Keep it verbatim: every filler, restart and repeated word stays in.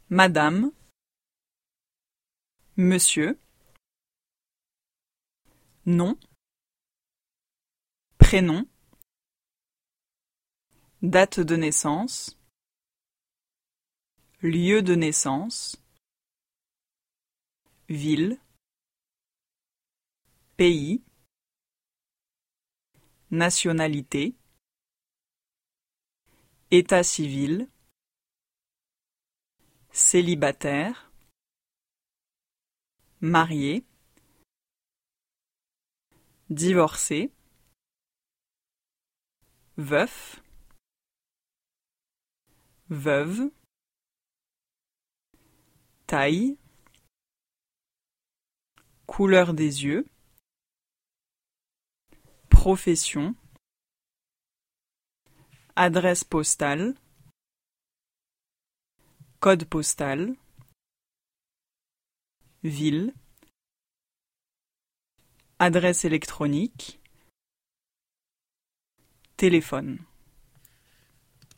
Madame, Monsieur, nom, prénom, date de naissance, lieu de naissance, ville, pays, nationalité, état civil, célibataire, marié, divorcé, veuf, veuve, taille, couleur des yeux, profession, adresse postale, code postal, ville, adresse électronique, téléphone.